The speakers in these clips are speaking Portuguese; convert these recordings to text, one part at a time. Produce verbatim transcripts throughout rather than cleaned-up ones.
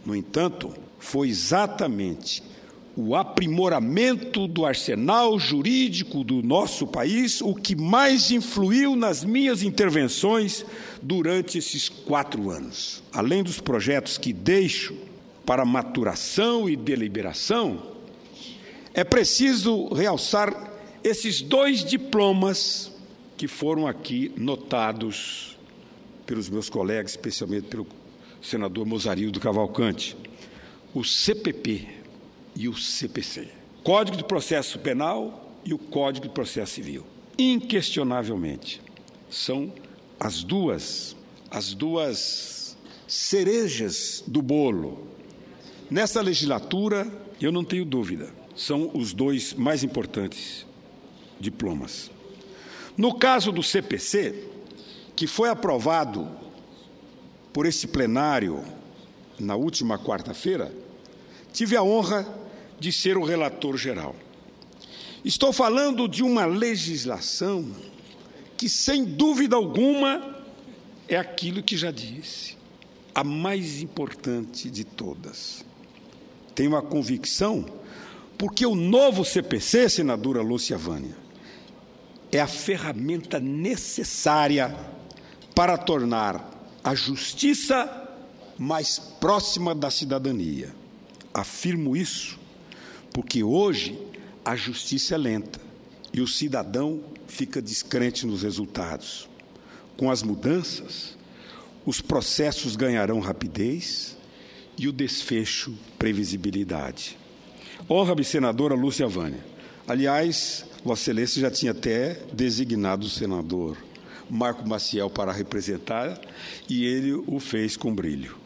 No entanto, foi exatamente o aprimoramento do arsenal jurídico do nosso país o que mais influiu nas minhas intervenções durante esses quatro anos. Além dos projetos que deixo para maturação e deliberação, é preciso realçar esses dois diplomas que foram aqui notados pelos meus colegas, especialmente pelo senador Mozarildo Cavalcante, o C P P e o C P C, Código de Processo Penal e o Código de Processo Civil. Inquestionavelmente, são as duas, as duas cerejas do bolo. Nessa legislatura, eu não tenho dúvida, são os dois mais importantes diplomas. No caso do C P C, que foi aprovado por esse plenário na última quarta-feira, tive a honra de ser o relator geral. Estou falando de uma legislação que, sem dúvida alguma, é aquilo que já disse, a mais importante de todas. Tenho a convicção, porque o novo C P C, senadora Lúcia Vânia, é a ferramenta necessária para tornar a justiça mais próxima da cidadania. Afirmo isso porque hoje a justiça é lenta e o cidadão fica descrente nos resultados. Com as mudanças, os processos ganharão rapidez e o desfecho previsibilidade. Honra-me, senadora Lúcia Vânia. Aliás, Vossa Excelência já tinha até designado o senador Marco Maciel para representar e ele o fez com brilho.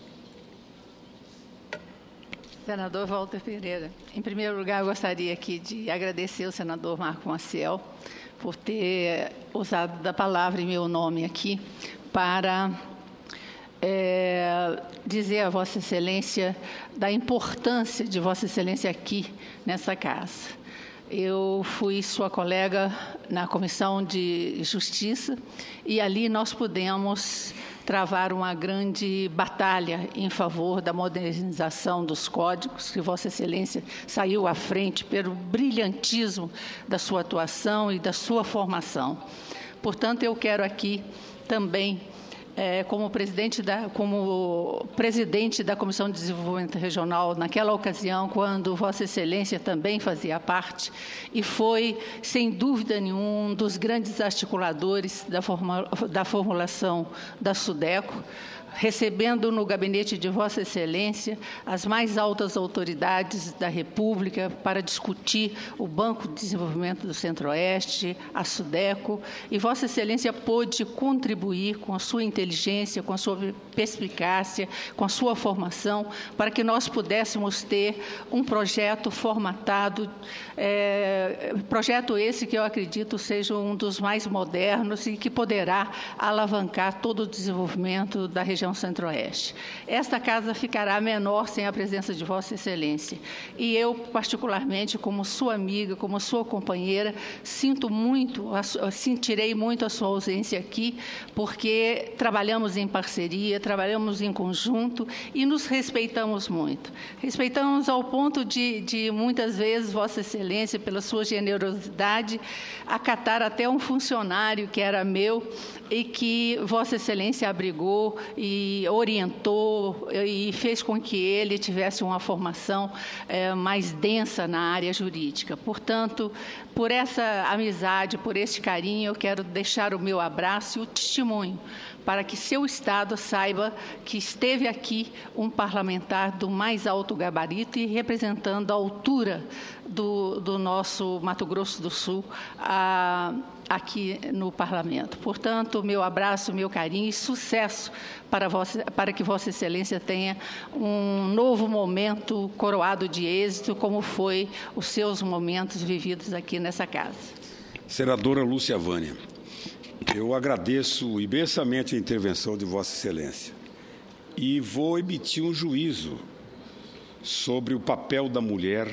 Senador Walter Pereira, em primeiro lugar, eu gostaria aqui de agradecer ao senador Marco Maciel por ter usado da palavra em meu nome aqui para é, dizer a Vossa Excelência da importância de Vossa Excelência aqui nessa casa. Eu fui sua colega na Comissão de Justiça e ali nós pudemos travar uma grande batalha em favor da modernização dos códigos, que Vossa Excelência saiu à frente pelo brilhantismo da sua atuação e da sua formação. Portanto, eu quero aqui também, é, como, presidente da, como presidente da Comissão de Desenvolvimento Regional, naquela ocasião, quando Vossa Excelência também fazia parte, e foi, sem dúvida nenhuma, um dos grandes articuladores da, forma, da formulação da SUDECO, recebendo no gabinete de Vossa Excelência as mais altas autoridades da República para discutir o Banco de Desenvolvimento do Centro-Oeste, a SUDECO, e Vossa Excelência pôde contribuir com a sua inteligência, com a sua perspicácia, com a sua formação, para que nós pudéssemos ter um projeto formatado, é, projeto esse que eu acredito seja um dos mais modernos e que poderá alavancar todo o desenvolvimento da região Centro-Oeste. Esta casa ficará menor sem a presença de Vossa Excelência. E eu, particularmente, como sua amiga, como sua companheira, sinto muito, sentirei muito a sua ausência aqui, porque trabalhamos em parceria, trabalhamos em conjunto e nos respeitamos muito. Respeitamos ao ponto de, de muitas vezes, Vossa Excelência, pela sua generosidade, acatar até um funcionário que era meu e que Vossa Excelência abrigou e orientou e fez com que ele tivesse uma formação é, mais densa na área jurídica. Portanto, por essa amizade, por este carinho, eu quero deixar o meu abraço e o testemunho para que seu Estado saiba que esteve aqui um parlamentar do mais alto gabarito e representando a altura do, do nosso Mato Grosso do Sul a, aqui no Parlamento. Portanto, meu abraço, meu carinho e sucesso para, vossa, para que Vossa Excelência tenha um novo momento coroado de êxito, como foi os seus momentos vividos aqui nessa casa. Senadora Lúcia Vânia, eu agradeço imensamente a intervenção de Vossa Excelência e vou emitir um juízo sobre o papel da mulher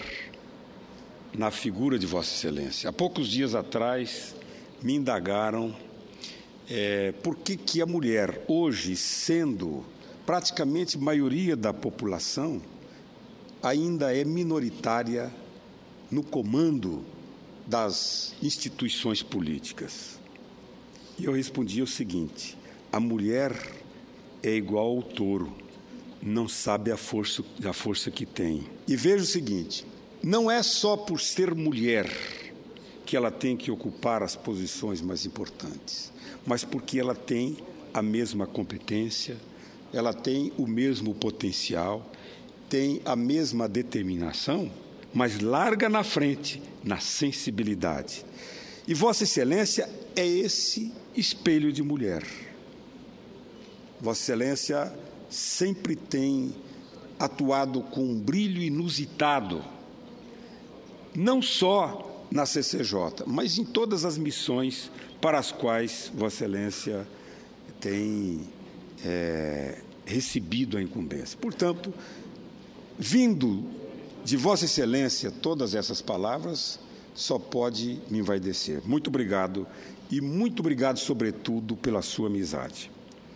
na figura de Vossa Excelência. Há poucos dias atrás me indagaram é, por que, que a mulher, hoje, sendo praticamente a maioria da população ainda é minoritária no comando das instituições políticas. E eu respondi o seguinte: a mulher é igual ao touro, não sabe a força, a força que tem. E veja o seguinte, não é só por ser mulher que ela tem que ocupar as posições mais importantes, mas porque ela tem a mesma competência, ela tem o mesmo potencial, tem a mesma determinação, mas larga na frente, na sensibilidade. E Vossa Excelência é esse espelho de mulher. Vossa Excelência sempre tem atuado com um brilho inusitado, não só na C C J, mas em todas as missões para as quais Vossa Excelência tem é, recebido a incumbência. Portanto, vindo de Vossa Excelência todas essas palavras, só pode me envaidecer. Muito obrigado e muito obrigado, sobretudo, pela sua amizade.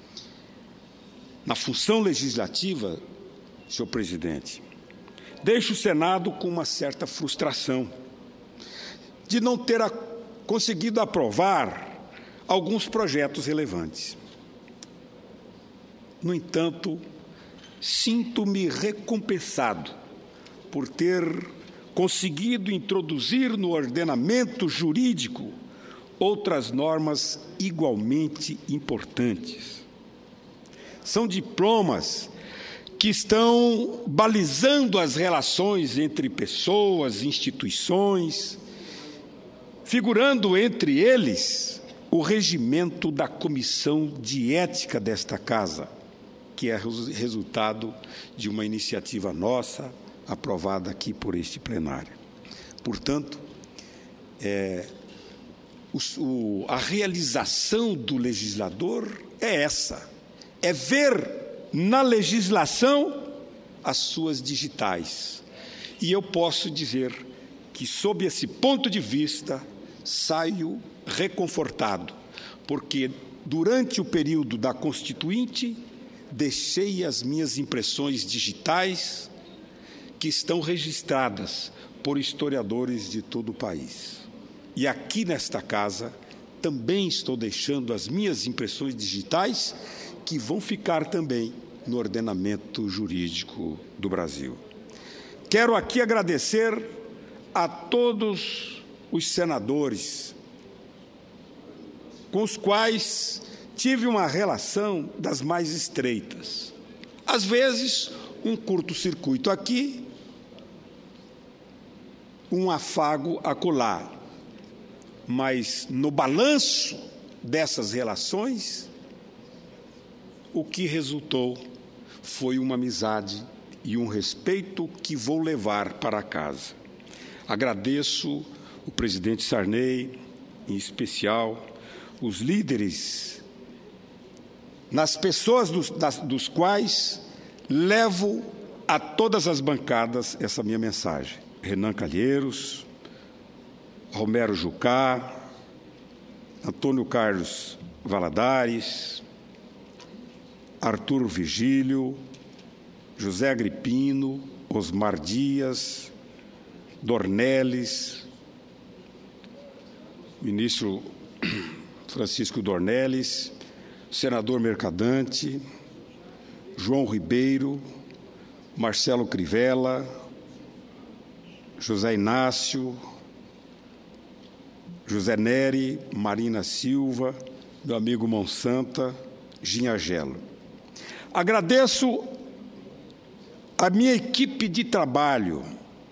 Na função legislativa, senhor presidente, deixo o Senado com uma certa frustração de não ter a, conseguido aprovar alguns projetos relevantes. No entanto, sinto-me recompensado por ter conseguido introduzir no ordenamento jurídico outras normas igualmente importantes. São diplomas que estão balizando as relações entre pessoas, instituições, figurando entre eles o regimento da Comissão de Ética desta Casa, que é resultado de uma iniciativa nossa, aprovada aqui por este plenário. Portanto, é, o, o, a realização do legislador é essa, é ver na legislação as suas digitais. E eu posso dizer que, sob esse ponto de vista, saio reconfortado, porque durante o período da Constituinte deixei as minhas impressões digitais, que estão registradas por historiadores de todo o país. E aqui nesta casa também estou deixando as minhas impressões digitais, que vão ficar também no ordenamento jurídico do Brasil. Quero aqui agradecer a todos os senadores com os quais tive uma relação das mais estreitas. Às vezes, um curto-circuito aqui, um afago acolá, mas no balanço dessas relações, o que resultou foi uma amizade e um respeito que vou levar para casa. Agradeço o presidente Sarney, em especial, os líderes, nas pessoas dos, das, dos quais levo a todas as bancadas essa minha mensagem. Renan Calheiros, Romero Jucá, Antônio Carlos Valadares, Arthur Vigílio, José Agripino, Osmar Dias, Dornelles, ministro Francisco Dornelles, senador Mercadante, João Ribeiro, Marcelo Crivella, José Inácio, José Neri, Marina Silva, meu amigo Monsanta, Ginhagelo. Agradeço a minha equipe de trabalho,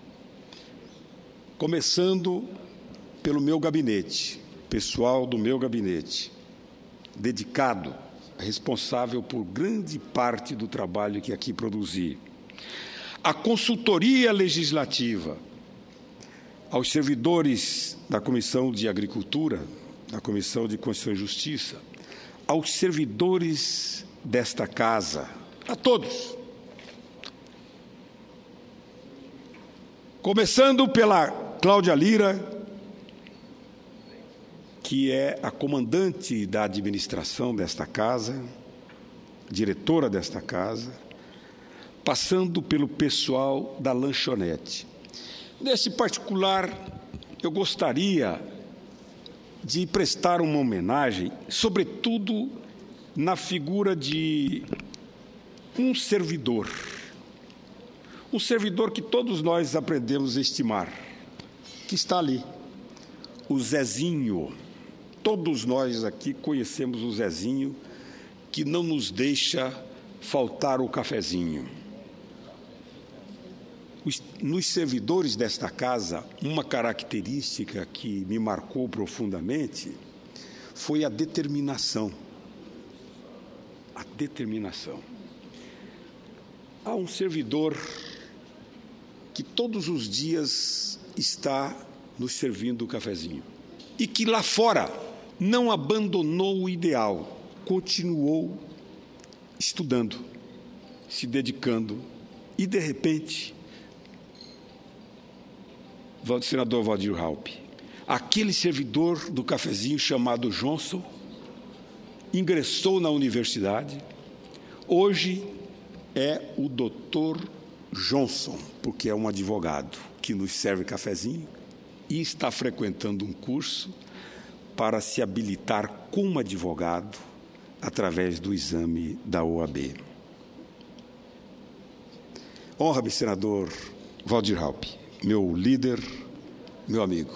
começando pelo meu gabinete, pessoal do meu gabinete, dedicado, responsável por grande parte do trabalho que aqui produzi. A consultoria legislativa, aos servidores da Comissão de Agricultura, da Comissão de Constituição e Justiça, aos servidores desta casa, a todos. Começando pela Cláudia Lira, que é a comandante da administração desta casa, diretora desta casa, passando pelo pessoal da lanchonete. Nesse particular, eu gostaria de prestar uma homenagem, sobretudo na figura de um servidor, um servidor que todos nós aprendemos a estimar, que está ali, o Zezinho. Todos nós aqui conhecemos o Zezinho, que não nos deixa faltar o cafezinho. Nos servidores desta casa, uma característica que me marcou profundamente foi a determinação. A determinação. Há um servidor que todos os dias está nos servindo o cafezinho e que lá fora não abandonou o ideal, continuou estudando, se dedicando e, de repente, o senador Valdir Raupp, aquele servidor do cafezinho chamado Johnson, ingressou na universidade, hoje é o doutor Johnson, porque é um advogado que nos serve cafezinho e está frequentando um curso para se habilitar como advogado através do exame da O A B. Honra-me, senador Valdir Raupp, meu líder, meu amigo.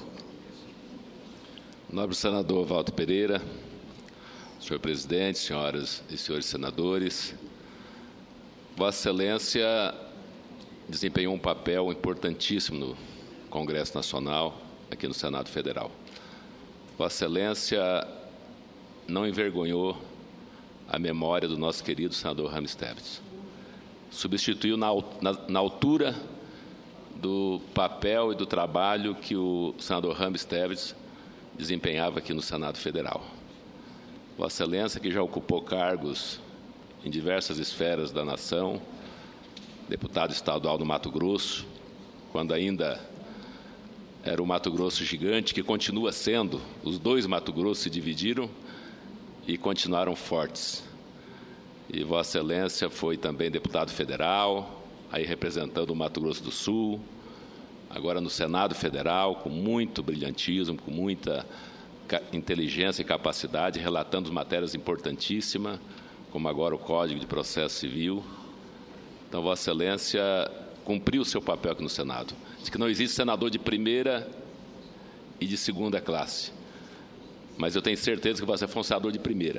Nobre senador Walter Pereira, senhor presidente, senhoras e senhores senadores, Vossa Excelência desempenhou um papel importantíssimo no Congresso Nacional, aqui no Senado Federal. Vossa Excelência não envergonhou a memória do nosso querido senador Ramos Esteves. Substituiu na, na, na altura do papel e do trabalho que o senador Ramos Esteves desempenhava aqui no Senado Federal. Vossa Excelência, que já ocupou cargos em diversas esferas da nação, deputado estadual do Mato Grosso, quando ainda era o Mato Grosso gigante, que continua sendo, os dois Mato Grosso se dividiram e continuaram fortes. E Vossa Excelência foi também deputado federal, aí representando o Mato Grosso do Sul, agora no Senado Federal, com muito brilhantismo, com muita inteligência e capacidade, relatando matérias importantíssimas, como agora o Código de Processo Civil. Então, Vossa Excelência cumpriu o seu papel aqui no Senado. Diz que não existe senador de primeira e de segunda classe, mas eu tenho certeza que você foi um senador de primeira.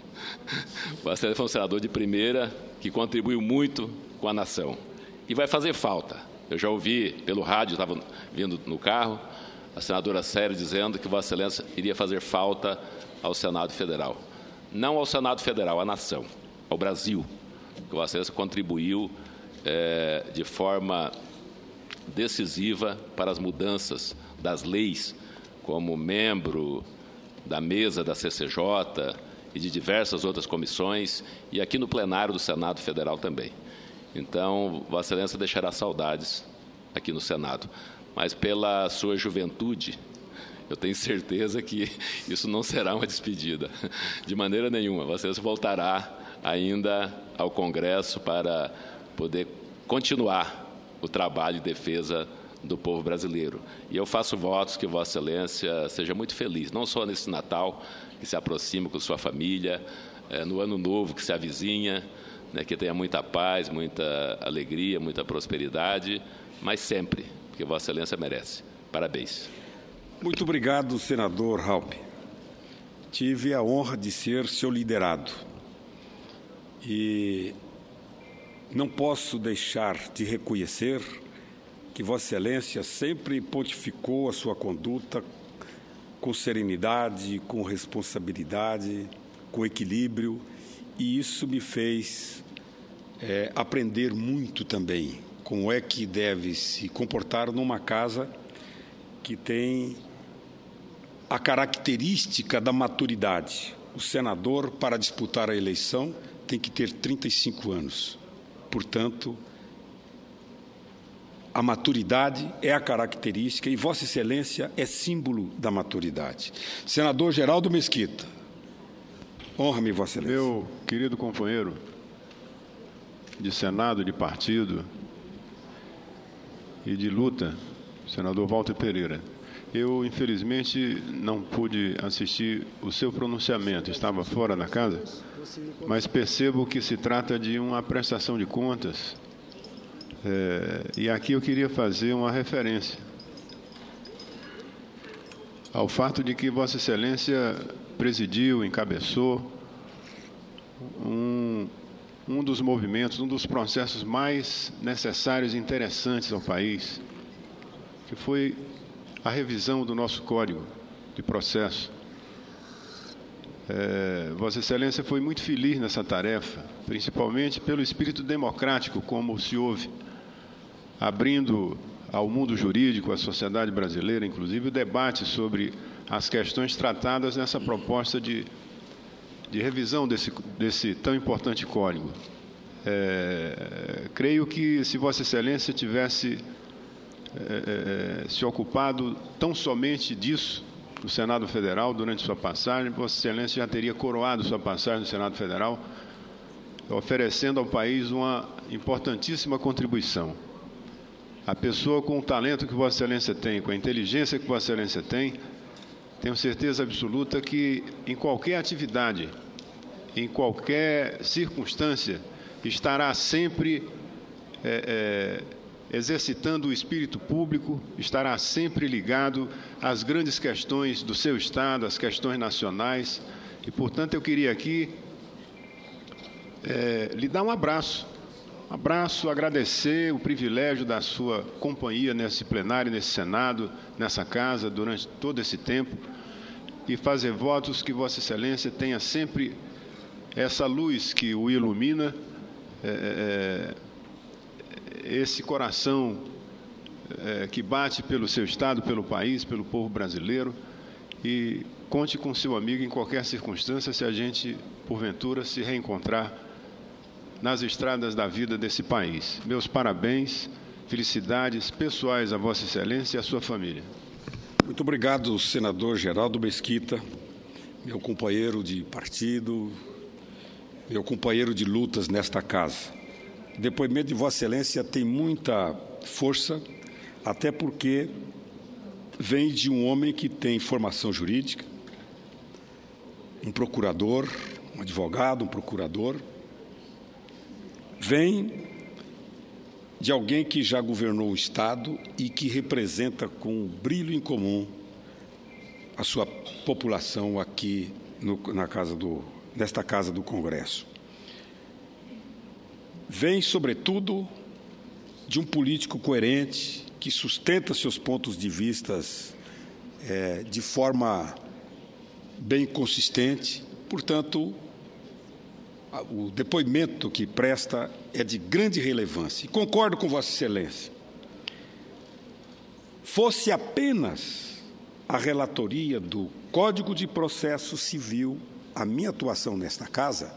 Você foi um senador de primeira que contribuiu muito com a nação. E vai fazer falta. Eu já ouvi pelo rádio, estava vindo no carro, a senadora Célia dizendo que Vossa Excelência iria fazer falta ao Senado Federal. Não ao Senado Federal, à nação, ao Brasil, que Vossa Excelência contribuiu é, de forma decisiva para as mudanças das leis, como membro da mesa da C C J e de diversas outras comissões, e aqui no plenário do Senado Federal também. Então, Vossa Excelência deixará saudades aqui no Senado. Mas pela sua juventude, eu tenho certeza que isso não será uma despedida, de maneira nenhuma. Vossa Excelência voltará ainda ao Congresso para poder continuar o trabalho de defesa do povo brasileiro. E eu faço votos que Vossa Excelência seja muito feliz, não só nesse Natal, que se aproxima com sua família, é, no Ano Novo que se avizinha, né, que tenha muita paz, muita alegria, muita prosperidade, mas sempre, porque Vossa Excelência merece. Parabéns. Muito obrigado, senador Raupp. Tive a honra de ser seu liderado e não posso deixar de reconhecer que Vossa Excelência sempre pontificou a sua conduta com serenidade, com responsabilidade, com equilíbrio, e isso me fez é, aprender muito também como é que deve se comportar numa casa que tem a característica da maturidade. O senador, para disputar a eleição, tem que ter trinta e cinco anos. Portanto, a maturidade é a característica e Vossa Excelência é símbolo da maturidade. Senador Geraldo Mesquita, honra-me, Vossa Excelência. Meu querido companheiro, de Senado, de partido e de luta, senador Walter Pereira. Eu, infelizmente, não pude assistir o seu pronunciamento, estava fora da casa, mas percebo que se trata de uma prestação de contas. É, e aqui eu queria fazer uma referência ao fato de que Vossa Excelência presidiu, encabeçou um, um dos movimentos, um dos processos mais necessários e interessantes ao país, que foi a revisão do nosso Código de Processo. É, Vossa Excelência foi muito feliz nessa tarefa, principalmente pelo espírito democrático, como se houve, abrindo ao mundo jurídico, à sociedade brasileira, inclusive, o debate sobre as questões tratadas nessa proposta de, de revisão desse, desse tão importante código. É, creio que, se Vossa Excelência tivesse é, é, se ocupado tão somente disso no Senado Federal durante sua passagem, Vossa Excelência já teria coroado sua passagem no Senado Federal, oferecendo ao país uma importantíssima contribuição. A pessoa com o talento que Vossa Excelência tem, com a inteligência que Vossa Excelência tem, tenho certeza absoluta que em qualquer atividade, em qualquer circunstância, estará sempre é, é, exercitando o espírito público, estará sempre ligado às grandes questões do seu Estado, às questões nacionais. E, portanto, eu queria aqui é, lhe dar um abraço. Um abraço, agradecer o privilégio da sua companhia nesse plenário, nesse Senado, nessa casa, durante todo esse tempo, e fazer votos que Vossa Excelência tenha sempre essa luz que o ilumina, é, é, esse coração é, que bate pelo seu Estado, pelo país, pelo povo brasileiro, e conte com seu amigo em qualquer circunstância, se a gente, porventura, se reencontrar nas estradas da vida desse país. Meus parabéns, felicidades pessoais a Vossa Excelência e à sua família. Muito obrigado, senador Geraldo Mesquita, meu companheiro de partido, meu companheiro de lutas nesta casa. O depoimento de Vossa Excelência tem muita força, até porque vem de um homem que tem formação jurídica, um procurador, um advogado, um procurador, vem de alguém que já governou o Estado e que representa com brilho em comum a sua população aqui no, na casa do, nesta Casa do Congresso. Vem, sobretudo, de um político coerente que sustenta seus pontos de vistas é, de forma bem consistente. Portanto, o depoimento que presta é de grande relevância. E concordo com Vossa Excelência. Fosse apenas a relatoria do Código de Processo Civil a minha atuação nesta casa,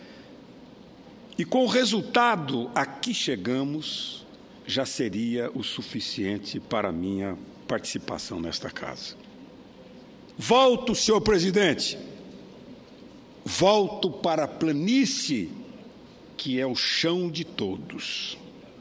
e com o resultado a que chegamos, já seria o suficiente para a minha participação nesta casa. Volto, senhor presidente. Volto para a planície, que é o chão de todos,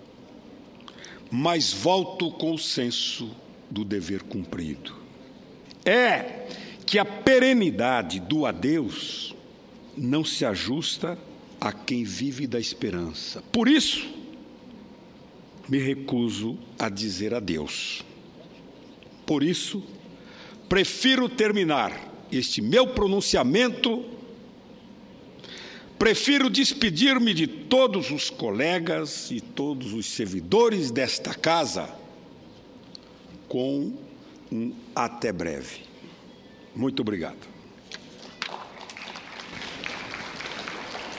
mas volto com o senso do dever cumprido. É que a perenidade do adeus não se ajusta a quem vive da esperança. Por isso, me recuso a dizer adeus. Por isso, prefiro terminar este meu pronunciamento. Prefiro despedir-me de todos os colegas e todos os servidores desta casa com um até breve. Muito obrigado.